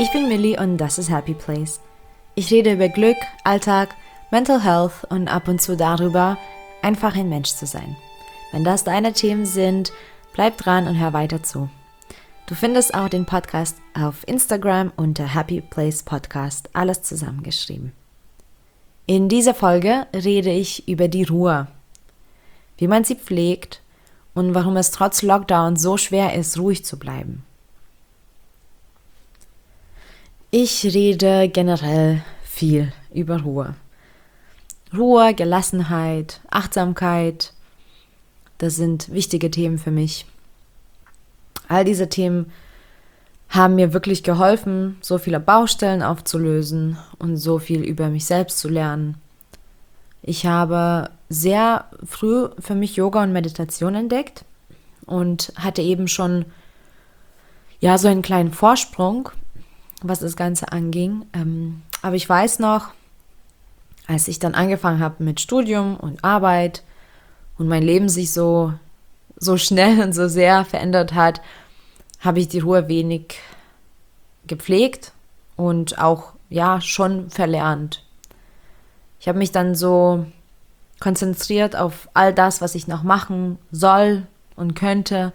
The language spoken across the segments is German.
Ich bin Millie und das ist Happy Place. Ich rede über Glück, Alltag, Mental Health und ab und zu darüber, einfach ein Mensch zu sein. Wenn das deine Themen sind, bleib dran und hör weiter zu. Du findest auch den Podcast auf Instagram unter Happy Place Podcast, alles zusammengeschrieben. In dieser Folge rede ich über die Ruhe, wie man sie pflegt und warum es trotz Lockdown so schwer ist, ruhig zu bleiben. Ich rede generell viel über Ruhe. Ruhe, Gelassenheit, Achtsamkeit, das sind wichtige Themen für mich. All diese Themen haben mir wirklich geholfen, so viele Baustellen aufzulösen und so viel über mich selbst zu lernen. Ich habe sehr früh für mich Yoga und Meditation entdeckt und hatte eben schon so einen kleinen Vorsprung, was das Ganze anging. Aber ich weiß noch, als ich dann angefangen habe mit Studium und Arbeit und mein Leben sich so schnell und so sehr verändert hat, habe ich die Ruhe wenig gepflegt und auch schon verlernt. Ich habe mich dann so konzentriert auf all das, was ich noch machen soll und könnte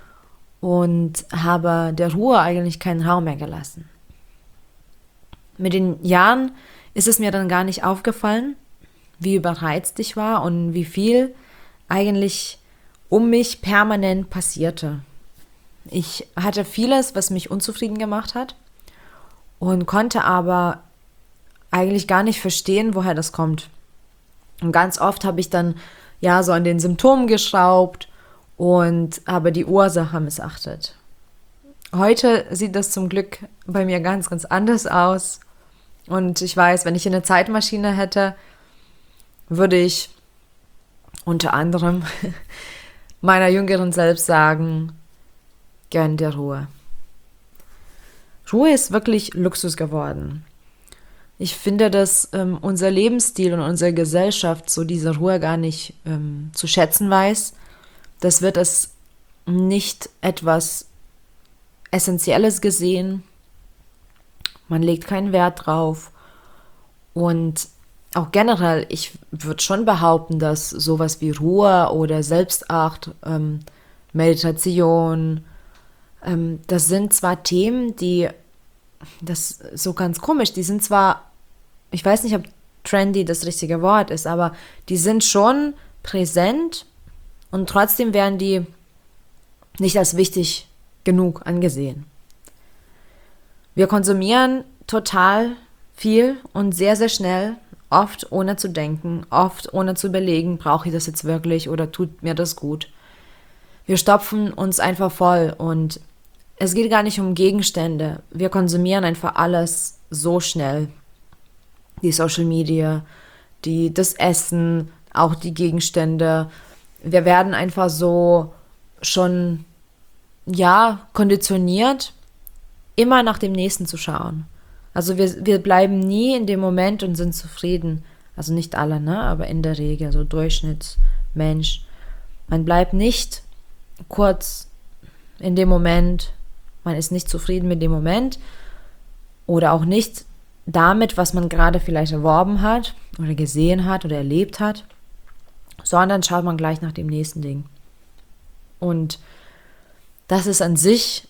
und habe der Ruhe eigentlich keinen Raum mehr gelassen. Mit den Jahren ist es mir dann gar nicht aufgefallen, wie überreizt ich war und wie viel eigentlich um mich permanent passierte. Ich hatte vieles, was mich unzufrieden gemacht hat und konnte aber eigentlich gar nicht verstehen, woher das kommt. Und ganz oft habe ich dann so an den Symptomen geschraubt und habe die Ursache missachtet. Heute sieht das zum Glück bei mir ganz, ganz anders aus. Und ich weiß, wenn ich eine Zeitmaschine hätte, würde ich unter anderem meiner jüngeren Selbst sagen, gönn dir Ruhe. Ruhe ist wirklich Luxus geworden. Ich finde, dass unser Lebensstil und unsere Gesellschaft so diese Ruhe gar nicht zu schätzen weiß. Das wird als nicht etwas Essentielles gesehen. Man legt keinen Wert drauf. Und auch generell, ich würde schon behaupten, dass sowas wie Ruhe oder Selbstacht, Meditation, das sind zwar Themen, das ist so ganz komisch, die sind zwar, ich weiß nicht, ob trendy das richtige Wort ist, aber die sind schon präsent und trotzdem werden die nicht als wichtig genug angesehen. Wir konsumieren total viel und sehr, sehr schnell, oft ohne zu denken, oft ohne zu überlegen, brauche ich das jetzt wirklich oder tut mir das gut. Wir stopfen uns einfach voll und es geht gar nicht um Gegenstände. Wir konsumieren einfach alles so schnell. Die Social Media, das Essen, auch die Gegenstände. Wir werden einfach so schon, konditioniert, immer nach dem Nächsten zu schauen. Also wir bleiben nie in dem Moment und sind zufrieden. Also nicht alle, aber in der Regel, so Durchschnittsmensch. Man bleibt nicht kurz in dem Moment, man ist nicht zufrieden mit dem Moment oder auch nicht damit, was man gerade vielleicht erworben hat oder gesehen hat oder erlebt hat, sondern schaut man gleich nach dem nächsten Ding. Und das ist an sich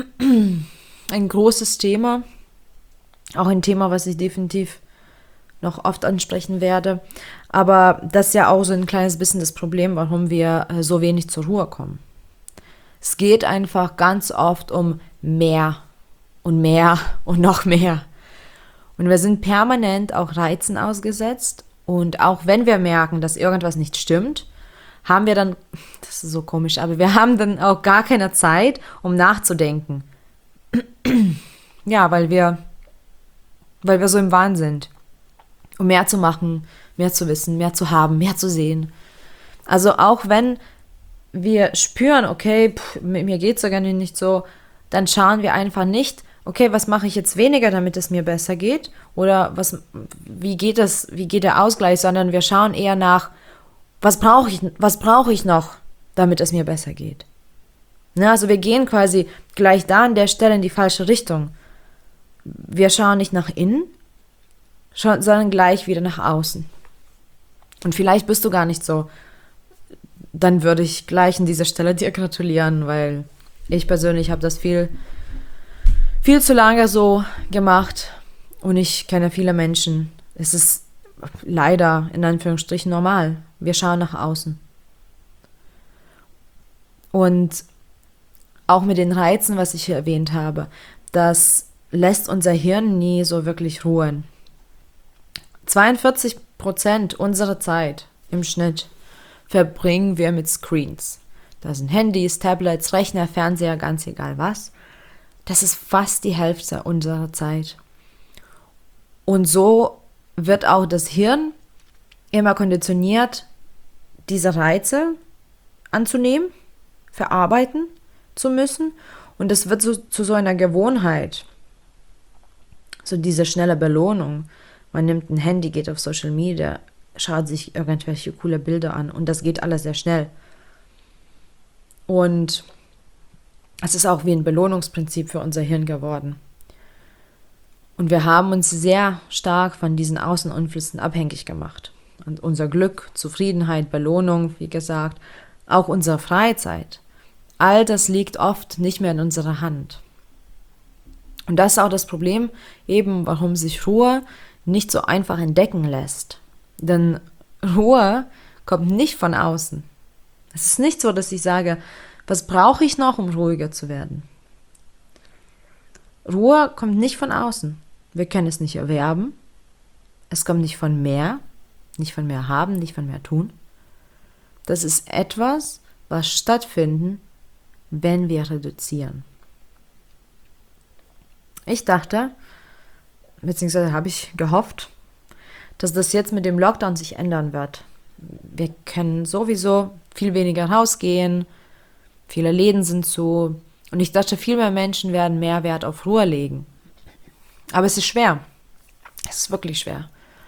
ein großes Thema, auch ein Thema, was ich definitiv noch oft ansprechen werde. Aber das ist ja auch so ein kleines bisschen das Problem, warum wir so wenig zur Ruhe kommen. Es geht einfach ganz oft um mehr und mehr und noch mehr. Und wir sind permanent auch Reizen ausgesetzt. Und auch wenn wir merken, dass irgendwas nicht stimmt, haben wir dann, das ist so komisch, aber wir haben dann auch gar keine Zeit, um nachzudenken. Weil wir so im Wahn sind. Um mehr zu machen, mehr zu wissen, mehr zu haben, mehr zu sehen. Also auch wenn wir spüren, okay, mir geht es sogar nicht so, dann schauen wir einfach nicht, okay, was mache ich jetzt weniger, damit es mir besser geht? Oder wie geht der Ausgleich? Sondern wir schauen eher nach, was brauche ich noch, damit es mir besser geht? Also wir gehen quasi gleich da an der Stelle in die falsche Richtung. Wir schauen nicht nach innen, sondern gleich wieder nach außen. Und vielleicht bist du gar nicht so. Dann würde ich gleich an dieser Stelle dir gratulieren, weil ich persönlich habe das viel zu lange so gemacht und ich kenne viele Menschen. Es ist leider in Anführungsstrichen normal. Wir schauen nach außen. Und auch mit den Reizen, was ich hier erwähnt habe, das lässt unser Hirn nie so wirklich ruhen. 42% unserer Zeit im Schnitt verbringen wir mit Screens. Das sind Handys, Tablets, Rechner, Fernseher, ganz egal was. Das ist fast die Hälfte unserer Zeit. Und so wird auch das Hirn immer konditioniert, diese Reize anzunehmen, verarbeiten zu müssen. Und das wird zu so einer Gewohnheit. So diese schnelle Belohnung. Man nimmt ein Handy, geht auf Social Media, schaut sich irgendwelche coole Bilder an und das geht alles sehr schnell. Und es ist auch wie ein Belohnungsprinzip für unser Hirn geworden. Und wir haben uns sehr stark von diesen Außeneinflüssen abhängig gemacht. Und unser Glück, Zufriedenheit, Belohnung, wie gesagt, auch unsere Freizeit, all das liegt oft nicht mehr in unserer Hand. Und das ist auch das Problem, eben warum sich Ruhe nicht so einfach entdecken lässt. Denn Ruhe kommt nicht von außen. Es ist nicht so, dass ich sage, was brauche ich noch, um ruhiger zu werden? Ruhe kommt nicht von außen. Wir können es nicht erwerben. Es kommt nicht von mehr haben, nicht von mehr tun. Das ist etwas, was stattfindet, wenn wir reduzieren. Ich dachte, beziehungsweise habe ich gehofft, dass das jetzt mit dem Lockdown sich ändern wird. Wir können sowieso viel weniger rausgehen, viele Läden sind zu und ich dachte, viel mehr Menschen werden mehr Wert auf Ruhe legen. Aber es ist schwer. Es ist wirklich schwer.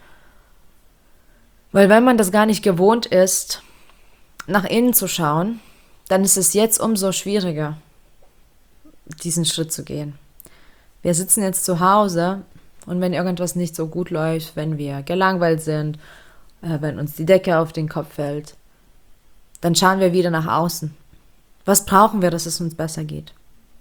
Weil wenn man das gar nicht gewohnt ist, nach innen zu schauen, dann ist es jetzt umso schwieriger, diesen Schritt zu gehen. Wir sitzen jetzt zu Hause und wenn irgendwas nicht so gut läuft, wenn wir gelangweilt sind, wenn uns die Decke auf den Kopf fällt, dann schauen wir wieder nach außen. Was brauchen wir, dass es uns besser geht?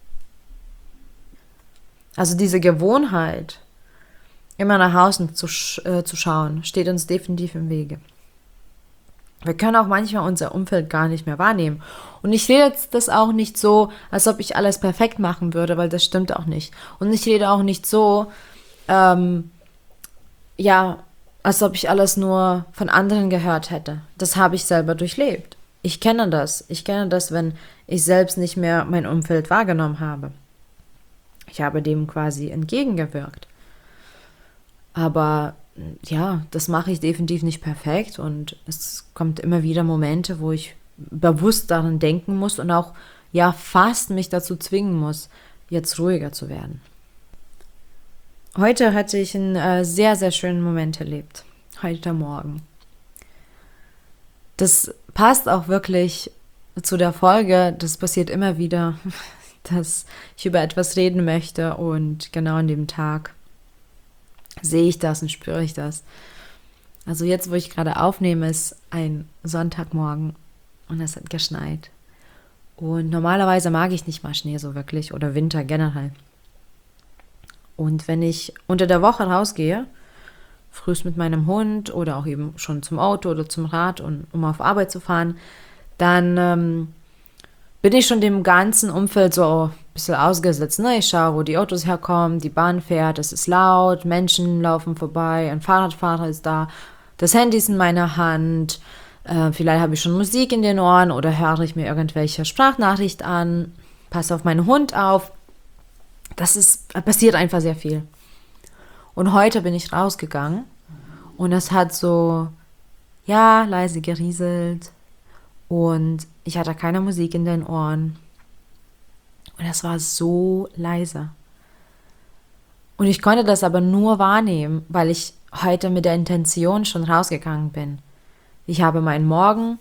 Also diese Gewohnheit, immer nach außen zu schauen, steht uns definitiv im Wege. Wir können auch manchmal unser Umfeld gar nicht mehr wahrnehmen. Und ich rede jetzt das auch nicht so, als ob ich alles perfekt machen würde, weil das stimmt auch nicht. Und ich rede auch nicht so, als ob ich alles nur von anderen gehört hätte. Das habe ich selber durchlebt. Ich kenne das. Ich kenne das, wenn ich selbst nicht mehr mein Umfeld wahrgenommen habe. Ich habe dem quasi entgegengewirkt. Aber ja, das mache ich definitiv nicht perfekt und es kommt immer wieder Momente, wo ich bewusst daran denken muss und auch fast mich dazu zwingen muss, jetzt ruhiger zu werden. Heute hatte ich einen sehr, sehr schönen Moment erlebt. Heute Morgen. Das passt auch wirklich zu der Folge. Das passiert immer wieder, dass ich über etwas reden möchte und genau an dem Tag sehe ich das und spüre ich das. Also jetzt, wo ich gerade aufnehme, ist ein Sonntagmorgen und es hat geschneit. Und normalerweise mag ich nicht mal Schnee so wirklich oder Winter generell. Und wenn ich unter der Woche rausgehe, frühst mit meinem Hund oder auch eben schon zum Auto oder zum Rad, um auf Arbeit zu fahren, dann bin ich schon dem ganzen Umfeld so ein bisschen ausgesetzt. Ne? Ich schaue, wo die Autos herkommen, die Bahn fährt, es ist laut, Menschen laufen vorbei, ein Fahrradfahrer ist da, das Handy ist in meiner Hand, vielleicht habe ich schon Musik in den Ohren oder höre ich mir irgendwelche Sprachnachricht an, passe auf meinen Hund auf. Passiert einfach sehr viel. Und heute bin ich rausgegangen und es hat so, leise gerieselt und ich hatte keine Musik in den Ohren. Und es war so leise. Und ich konnte das aber nur wahrnehmen, weil ich heute mit der Intention schon rausgegangen bin. Ich habe meinen Morgen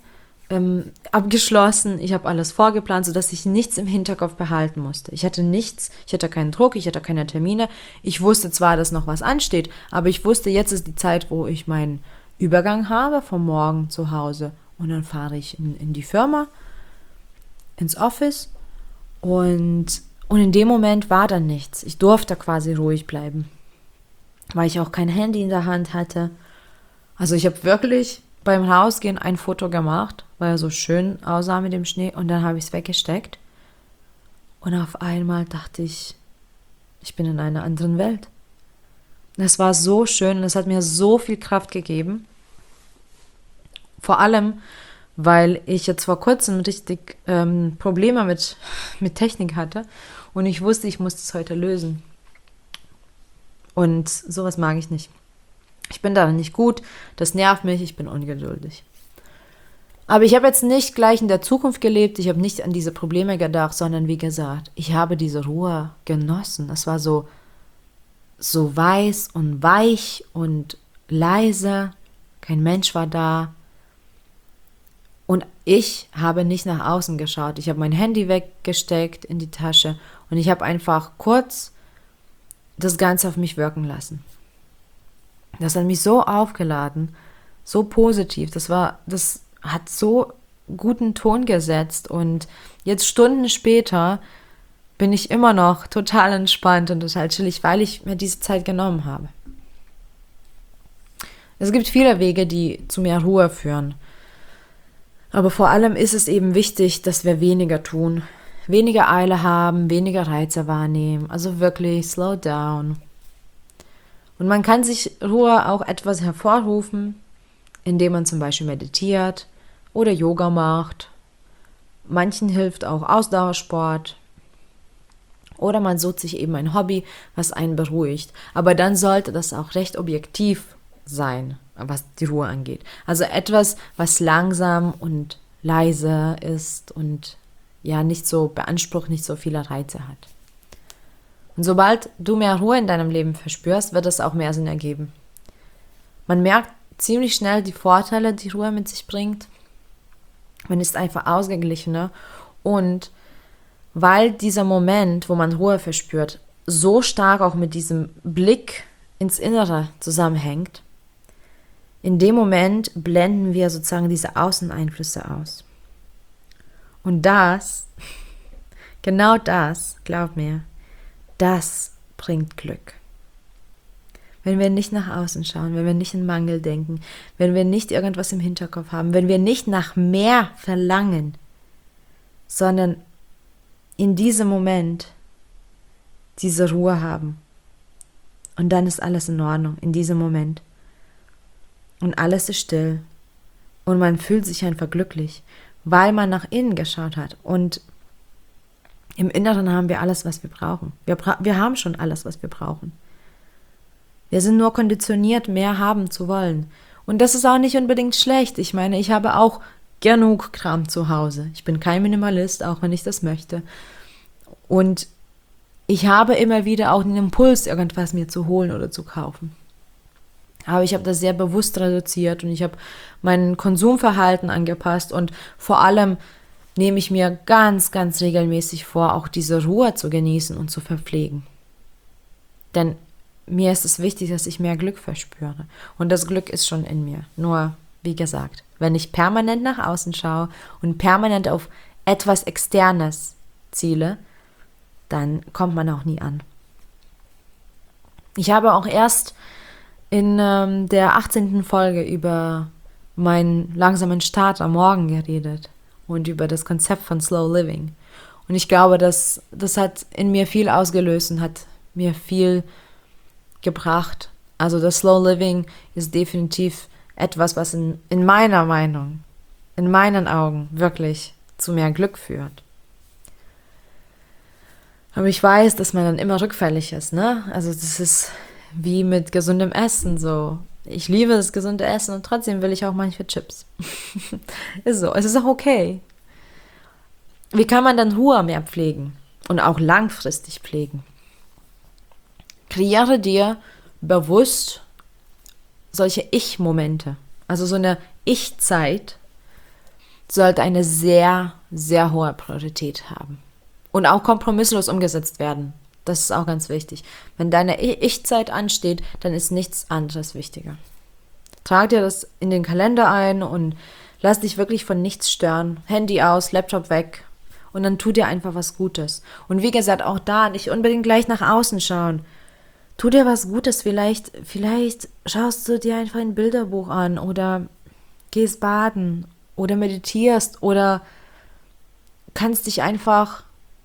abgeschlossen, ich habe alles vorgeplant, sodass ich nichts im Hinterkopf behalten musste. Ich hatte nichts, ich hatte keinen Druck, ich hatte keine Termine. Ich wusste zwar, dass noch was ansteht, aber ich wusste, jetzt ist die Zeit, wo ich meinen Übergang habe vom Morgen zu Hause. Und dann fahre ich in die Firma, ins Office und in dem Moment war dann nichts. Ich durfte quasi ruhig bleiben, weil ich auch kein Handy in der Hand hatte. Also ich habe wirklich beim Rausgehen ein Foto gemacht, weil er so schön aussah mit dem Schnee und dann habe ich es weggesteckt. Und auf einmal dachte ich, ich bin in einer anderen Welt. Das war so schön und es hat mir so viel Kraft gegeben. Vor allem, weil ich jetzt vor kurzem richtig Probleme mit Technik hatte und ich wusste, ich muss das heute lösen. Und sowas mag ich nicht. Ich bin darin nicht gut, das nervt mich, ich bin ungeduldig. Aber ich habe jetzt nicht gleich in der Zukunft gelebt, ich habe nicht an diese Probleme gedacht, sondern wie gesagt, ich habe diese Ruhe genossen. Es war so weiß und weich und leise, kein Mensch war da. Und ich habe nicht nach außen geschaut. Ich habe mein Handy weggesteckt in die Tasche und ich habe einfach kurz das Ganze auf mich wirken lassen. Das hat mich so aufgeladen, so positiv. Das hat so guten Ton gesetzt und jetzt Stunden später bin ich immer noch total entspannt und total chillig, weil ich mir diese Zeit genommen habe. Es gibt viele Wege, die zu mehr Ruhe führen. Aber vor allem ist es eben wichtig, dass wir weniger tun, weniger Eile haben, weniger Reize wahrnehmen. Also wirklich slow down. Und man kann sich Ruhe auch etwas hervorrufen, indem man zum Beispiel meditiert oder Yoga macht. Manchen hilft auch Ausdauersport. Oder man sucht sich eben ein Hobby, was einen beruhigt. Aber dann sollte das auch recht objektiv sein, was die Ruhe angeht. Also etwas, was langsam und leise ist und ja nicht so beansprucht, nicht so viele Reize hat. Und sobald du mehr Ruhe in deinem Leben verspürst, wird es auch mehr Sinn ergeben. Man merkt ziemlich schnell die Vorteile, die Ruhe mit sich bringt. Man ist einfach ausgeglichener und weil dieser Moment, wo man Ruhe verspürt, so stark auch mit diesem Blick ins Innere zusammenhängt, in dem Moment blenden wir sozusagen diese Außeneinflüsse aus. Und genau das, glaub mir, das bringt Glück. Wenn wir nicht nach außen schauen, wenn wir nicht in Mangel denken, wenn wir nicht irgendwas im Hinterkopf haben, wenn wir nicht nach mehr verlangen, sondern in diesem Moment diese Ruhe haben. Und dann ist alles in Ordnung, in diesem Moment. Und alles ist still. Und man fühlt sich einfach glücklich, weil man nach innen geschaut hat. Und im Inneren haben wir alles, was wir brauchen. Wir haben schon alles, was wir brauchen. Wir sind nur konditioniert, mehr haben zu wollen. Und das ist auch nicht unbedingt schlecht. Ich meine, ich habe auch genug Kram zu Hause. Ich bin kein Minimalist, auch wenn ich das möchte. Und ich habe immer wieder auch den Impuls, irgendwas mir zu holen oder zu kaufen. Aber ich habe das sehr bewusst reduziert und ich habe mein Konsumverhalten angepasst und vor allem nehme ich mir ganz, ganz regelmäßig vor, auch diese Ruhe zu genießen und zu verpflegen. Denn mir ist es wichtig, dass ich mehr Glück verspüre. Und das Glück ist schon in mir. Nur, wie gesagt, wenn ich permanent nach außen schaue und permanent auf etwas Externes ziele, dann kommt man auch nie an. Ich habe auch erst in der 18. Folge über meinen langsamen Start am Morgen geredet und über das Konzept von Slow Living. Und ich glaube, das hat in mir viel ausgelöst und hat mir viel gebracht. Also das Slow Living ist definitiv etwas, was in meiner Meinung, in meinen Augen wirklich zu mehr Glück führt. Aber ich weiß, dass man dann immer rückfällig ist, ne? Also das ist wie mit gesundem Essen so. Ich liebe das gesunde Essen und trotzdem will ich auch manchmal Chips. Ist so, es ist auch okay. Wie kann man dann Ruhe mehr pflegen und auch langfristig pflegen? Kreiere dir bewusst solche Ich-Momente, also so eine Ich-Zeit, sollte eine sehr, sehr hohe Priorität haben. Und auch kompromisslos umgesetzt werden. Das ist auch ganz wichtig. Wenn deine Ich-Zeit ansteht, dann ist nichts anderes wichtiger. Trag dir das in den Kalender ein und lass dich wirklich von nichts stören. Handy aus, Laptop weg. Und dann tu dir einfach was Gutes. Und wie gesagt, auch da nicht unbedingt gleich nach außen schauen. Tu dir was Gutes. Vielleicht schaust du dir einfach ein Bilderbuch an oder gehst baden oder meditierst oder kannst dich einfach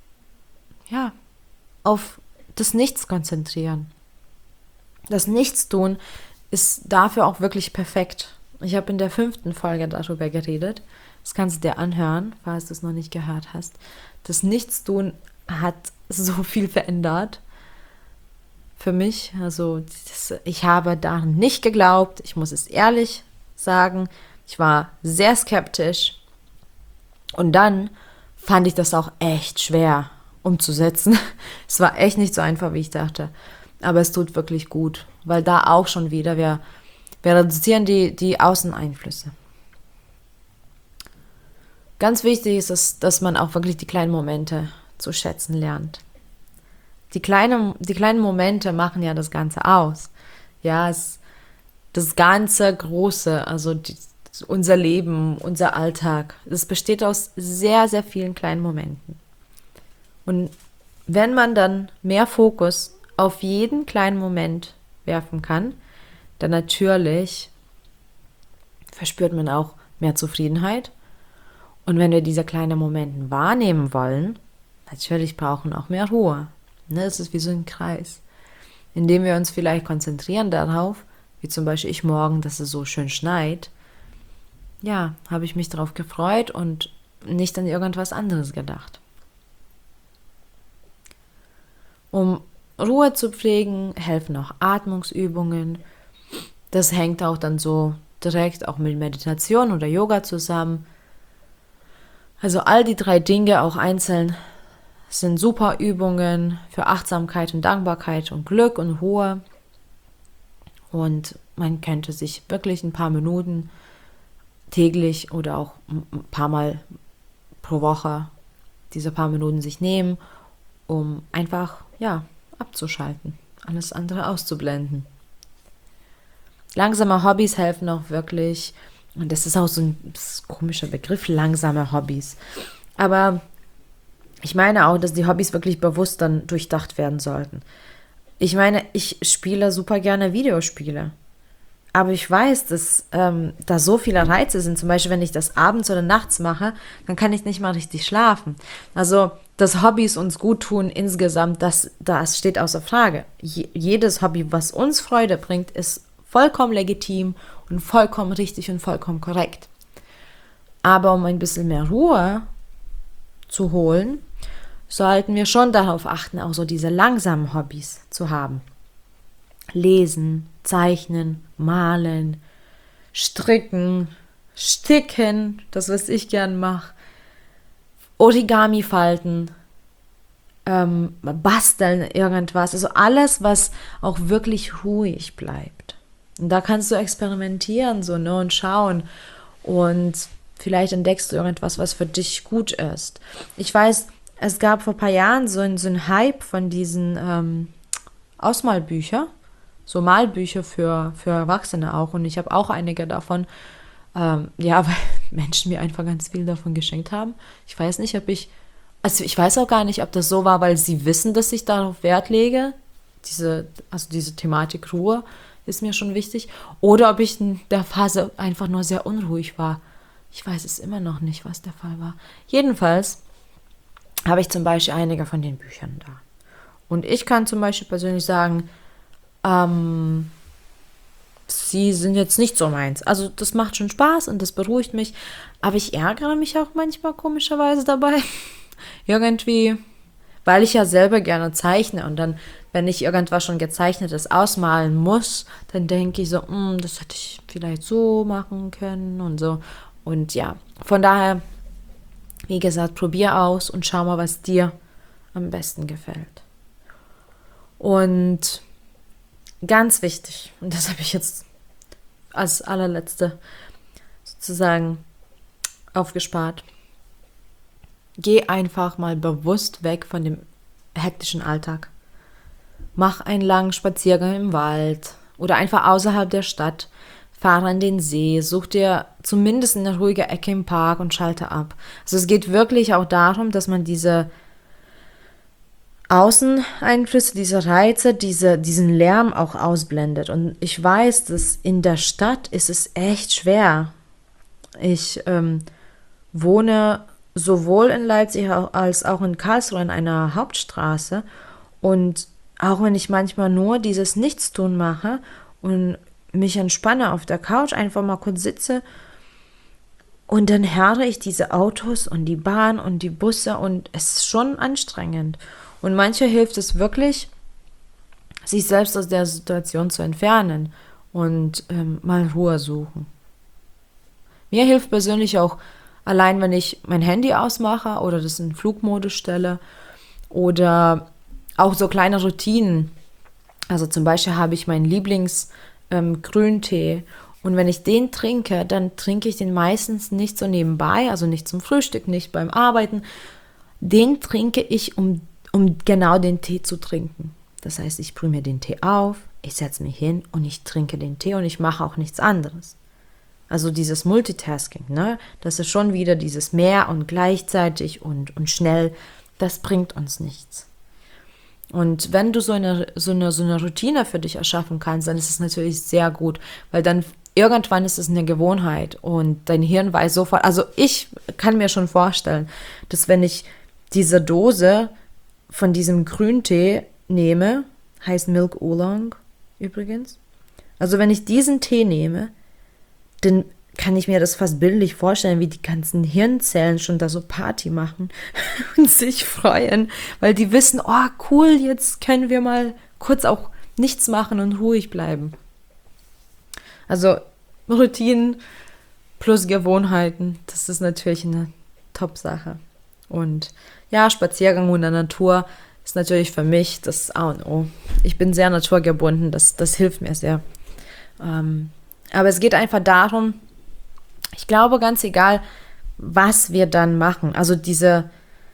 auf das Nichts konzentrieren. Das Nichtstun ist dafür auch wirklich perfekt. Ich habe in der 5. Folge darüber geredet. Das kannst du dir anhören, falls du es noch nicht gehört hast. Das Nichtstun hat so viel verändert für mich. Also ich habe daran nicht geglaubt. Ich muss es ehrlich sagen. Ich war sehr skeptisch. Und dann fand ich das auch echt schwer umzusetzen. Es war echt nicht so einfach, wie ich dachte. Aber es tut wirklich gut, weil da auch schon wieder, wir reduzieren die Außeneinflüsse. Ganz wichtig ist es, dass man auch wirklich die kleinen Momente zu schätzen lernt. Die kleinen Momente machen ja das Ganze aus. Ja, das ganze Große, also unser Leben, unser Alltag, das besteht aus sehr, sehr vielen kleinen Momenten. Und wenn man dann mehr Fokus auf jeden kleinen Moment werfen kann, dann natürlich verspürt man auch mehr Zufriedenheit. Und wenn wir diese kleinen Momente wahrnehmen wollen, natürlich brauchen wir auch mehr Ruhe. Es ist wie so ein Kreis, indem wir uns vielleicht konzentrieren darauf, wie zum Beispiel ich morgen, dass es so schön schneit. Ja, habe ich mich darauf gefreut und nicht an irgendwas anderes gedacht. Um Ruhe zu pflegen, helfen auch Atmungsübungen. Das hängt auch dann so direkt auch mit Meditation oder Yoga zusammen. Also all die 3 Dinge auch einzeln sind super Übungen für Achtsamkeit und Dankbarkeit und Glück und Ruhe. Und man könnte sich wirklich ein paar Minuten täglich oder auch ein paar Mal pro Woche diese paar Minuten sich nehmen, um einfach, abzuschalten, alles andere auszublenden. Langsame Hobbys helfen auch wirklich, und das ist auch so ein komischer Begriff, langsame Hobbys. Aber ich meine auch, dass die Hobbys wirklich bewusst dann durchdacht werden sollten. Ich meine, ich spiele super gerne Videospiele. Aber ich weiß, dass da so viele Reize sind. Zum Beispiel, wenn ich das abends oder nachts mache, dann kann ich nicht mal richtig schlafen. Also, dass Hobbys uns gut tun insgesamt, das steht außer Frage. Jedes Hobby, was uns Freude bringt, ist vollkommen legitim und vollkommen richtig und vollkommen korrekt. Aber um ein bisschen mehr Ruhe zu holen, sollten wir schon darauf achten, auch so diese langsamen Hobbys zu haben. Lesen, zeichnen, malen, stricken, sticken, das was ich gern mache, Origami falten, basteln irgendwas, also alles, was auch wirklich ruhig bleibt. Und da kannst du experimentieren und schauen und vielleicht entdeckst du irgendwas, was für dich gut ist. Ich weiß, es gab vor ein paar Jahren so ein Hype von diesen Ausmalbüchern, so Malbücher für Erwachsene auch. Und ich habe auch einige davon, weil Menschen mir einfach ganz viel davon geschenkt haben. Ich weiß nicht, ich weiß auch gar nicht, ob das so war, weil sie wissen, dass ich darauf Wert lege. Diese Thematik Ruhe ist mir schon wichtig. Oder ob ich in der Phase einfach nur sehr unruhig war. Ich weiß es immer noch nicht, was der Fall war. Jedenfalls habe ich zum Beispiel einige von den Büchern da. Und ich kann zum Beispiel persönlich sagen, sie sind jetzt nicht so meins. Also das macht schon Spaß und das beruhigt mich, aber ich ärgere mich auch manchmal komischerweise dabei. Irgendwie, weil ich ja selber gerne zeichne und dann, wenn ich irgendwas schon gezeichnetes ausmalen muss, dann denke ich so, das hätte ich vielleicht so machen können und so. Und ja, von daher, wie gesagt, probier aus und schau mal, was dir am besten gefällt. Und ganz wichtig, und das habe ich jetzt als allerletzte sozusagen aufgespart. Geh einfach mal bewusst weg von dem hektischen Alltag. Mach einen langen Spaziergang im Wald oder einfach außerhalb der Stadt. Fahre an den See, such dir zumindest eine ruhige Ecke im Park und schalte ab. Also es geht wirklich auch darum, dass man diese Außeneinflüsse, diese Reize, diesen Lärm auch ausblendet. Und ich weiß, dass in der Stadt ist es echt schwer. Ich wohne sowohl in Leipzig als auch in Karlsruhe in einer Hauptstraße. Und auch wenn ich manchmal nur dieses Nichtstun mache und mich entspanne auf der Couch, einfach mal kurz sitze und dann höre ich diese Autos und die Bahn und die Busse und es ist schon anstrengend. Und manche hilft es wirklich, sich selbst aus der Situation zu entfernen und mal Ruhe suchen. Mir hilft persönlich auch allein, wenn ich mein Handy ausmache oder das in Flugmodus stelle oder auch so kleine Routinen. Also zum Beispiel habe ich meinen Grüntee und wenn ich den trinke, dann trinke ich den meistens nicht so nebenbei, also nicht zum Frühstück, nicht beim Arbeiten. Den trinke ich, um genau den Tee zu trinken. Das heißt, ich brühe mir den Tee auf, ich setze mich hin und ich trinke den Tee und ich mache auch nichts anderes. Also dieses Multitasking, ne? Das ist schon wieder dieses mehr und gleichzeitig und schnell, das bringt uns nichts. Und wenn du so eine Routine für dich erschaffen kannst, dann ist es natürlich sehr gut, weil dann irgendwann ist es eine Gewohnheit und dein Hirn weiß sofort, also ich kann mir schon vorstellen, dass wenn ich diese Dose von diesem Grüntee nehme, heißt Milk Oolong übrigens, also wenn ich diesen Tee nehme, dann kann ich mir das fast bildlich vorstellen, wie die ganzen Hirnzellen schon da so Party machen und sich freuen, weil die wissen, oh cool, jetzt können wir mal kurz auch nichts machen und ruhig bleiben. Also Routinen plus Gewohnheiten, das ist natürlich eine Top-Sache. Und ja, Spaziergang in der Natur ist natürlich für mich das A und O. Ich bin sehr naturgebunden, das hilft mir sehr. Aber es geht einfach darum, ich glaube, ganz egal, was wir dann machen, also diese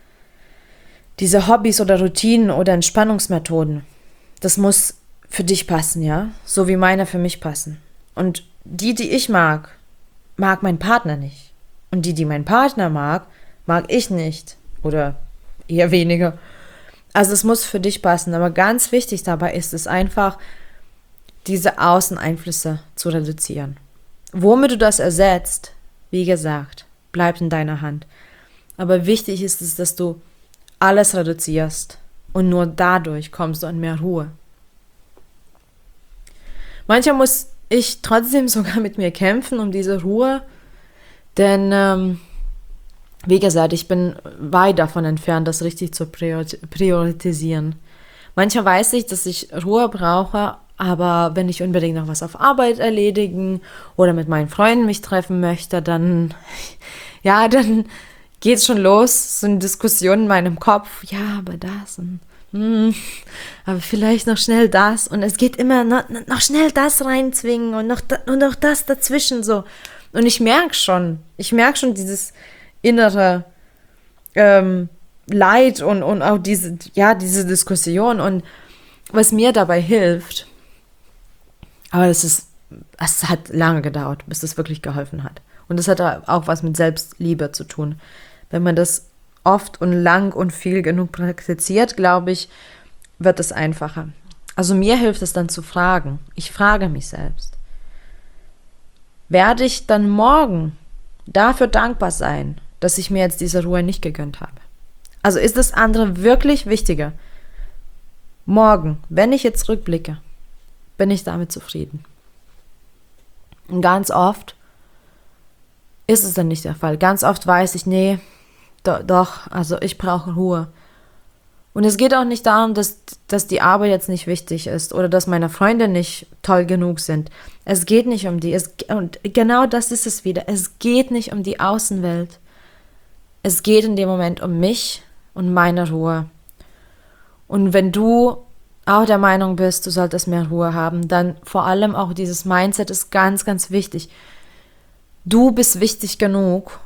Hobbys oder Routinen oder Entspannungsmethoden, das muss für dich passen, ja, so wie meine für mich passen. Und die ich mag mein Partner nicht. Und die mein Partner mag ich nicht oder eher weniger. Also es muss für dich passen, aber ganz wichtig dabei ist es einfach, diese Außeneinflüsse zu reduzieren. Womit du das ersetzt, wie gesagt, bleibt in deiner Hand. Aber wichtig ist es, dass du alles reduzierst und nur dadurch kommst du an mehr Ruhe. Manchmal muss ich trotzdem sogar mit mir kämpfen um diese Ruhe, denn wie gesagt, ich bin weit davon entfernt, das richtig zu priorisieren. Manchmal weiß ich, dass ich Ruhe brauche, aber wenn ich unbedingt noch was auf Arbeit erledigen oder mit meinen Freunden mich treffen möchte, dann geht's schon los, so eine Diskussion in meinem Kopf. Ja, aber das und aber vielleicht noch schnell das und es geht immer noch schnell das reinzwingen und noch das dazwischen so. Und ich merke schon dieses innere Leid und auch diese Diskussion und was mir dabei hilft, aber es hat lange gedauert, bis das wirklich geholfen hat. Und das hat auch was mit Selbstliebe zu tun. Wenn man das oft und lang und viel genug praktiziert, glaube ich, wird es einfacher. Also mir hilft es dann zu fragen. Ich frage mich selbst. Werde ich dann morgen dafür dankbar sein, dass ich mir jetzt diese Ruhe nicht gegönnt habe? Also ist das andere wirklich wichtiger? Morgen, wenn ich jetzt rückblicke, bin ich damit zufrieden. Und ganz oft ist es dann nicht der Fall. Ganz oft weiß ich, nee, doch, also ich brauche Ruhe. Und es geht auch nicht darum, dass die Arbeit jetzt nicht wichtig ist oder dass meine Freunde nicht toll genug sind. Es geht nicht um die. Und genau das ist es wieder. Es geht nicht um die Außenwelt. Es geht in dem Moment um mich und meine Ruhe. Und wenn du auch der Meinung bist, du solltest mehr Ruhe haben, dann vor allem auch dieses Mindset ist ganz, ganz wichtig. Du bist wichtig genug,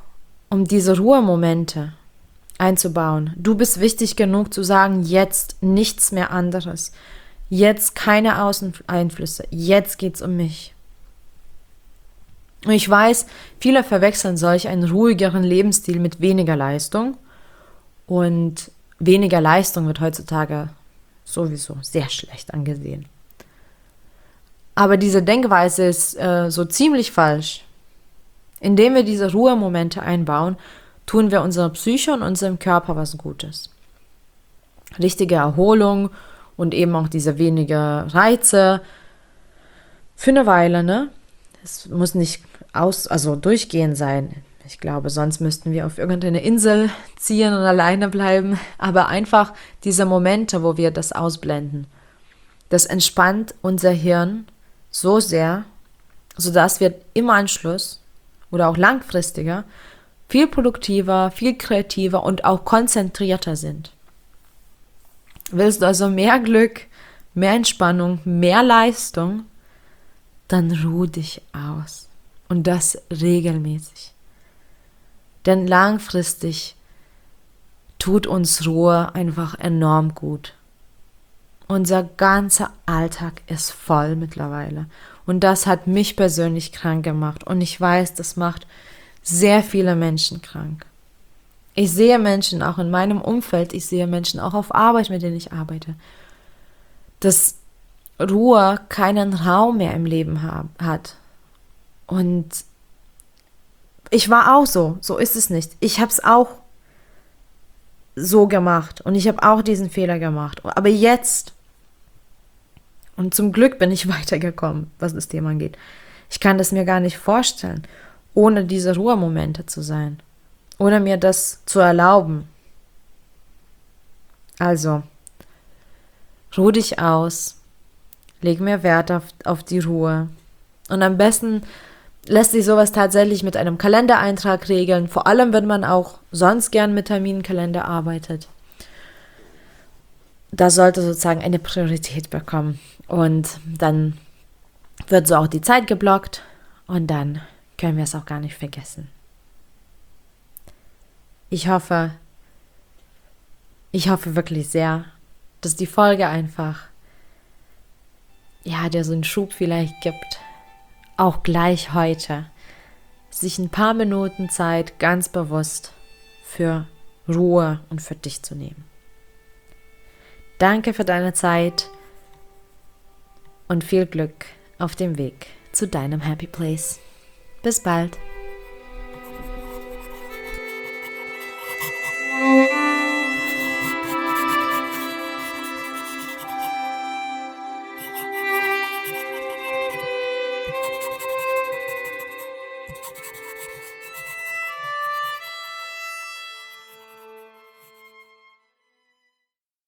um diese Ruhemomente einzubauen. Du bist wichtig genug zu sagen, jetzt nichts mehr anderes. Jetzt keine Außeneinflüsse. Jetzt geht's um mich. Und ich weiß, viele verwechseln solch einen ruhigeren Lebensstil mit weniger Leistung. Und weniger Leistung wird heutzutage sowieso sehr schlecht angesehen. Aber diese Denkweise ist so ziemlich falsch. Indem wir diese Ruhemomente einbauen, tun wir unserer Psyche und unserem Körper was Gutes. Richtige Erholung und eben auch diese weniger Reize für eine Weile, ne? Es muss nicht durchgehend sein. Ich glaube, sonst müssten wir auf irgendeine Insel ziehen und alleine bleiben. Aber einfach diese Momente, wo wir das ausblenden, das entspannt unser Hirn so sehr, sodass wir im Anschluss oder auch langfristiger viel produktiver, viel kreativer und auch konzentrierter sind. Willst du also mehr Glück, mehr Entspannung, mehr Leistung, dann ruh dich aus. Und das regelmäßig. Denn langfristig tut uns Ruhe einfach enorm gut. Unser ganzer Alltag ist voll mittlerweile. Und das hat mich persönlich krank gemacht. Und ich weiß, das macht sehr viele Menschen krank. Ich sehe Menschen auch in meinem Umfeld, ich sehe Menschen auch auf Arbeit, mit denen ich arbeite, dass Ruhe keinen Raum mehr im Leben hat. Und ich war auch so ist es nicht. Ich habe es auch so gemacht und ich habe auch diesen Fehler gemacht. Aber jetzt, und zum Glück bin ich weitergekommen, was das Thema angeht. Ich kann das mir gar nicht vorstellen, ohne diese Ruhemomente zu sein. Oder mir das zu erlauben. Also, ruh dich aus, leg mehr Wert auf die Ruhe. Und am besten lässt sich sowas tatsächlich mit einem Kalendereintrag regeln, vor allem wenn man auch sonst gern mit Terminkalender arbeitet. Das sollte sozusagen eine Priorität bekommen. Und dann wird so auch die Zeit geblockt und dann können wir es auch gar nicht vergessen. Ich hoffe wirklich sehr, dass die Folge einfach, dir so einen Schub vielleicht gibt, auch gleich heute, sich ein paar Minuten Zeit ganz bewusst für Ruhe und für dich zu nehmen. Danke für deine Zeit und viel Glück auf dem Weg zu deinem Happy Place. Bis bald.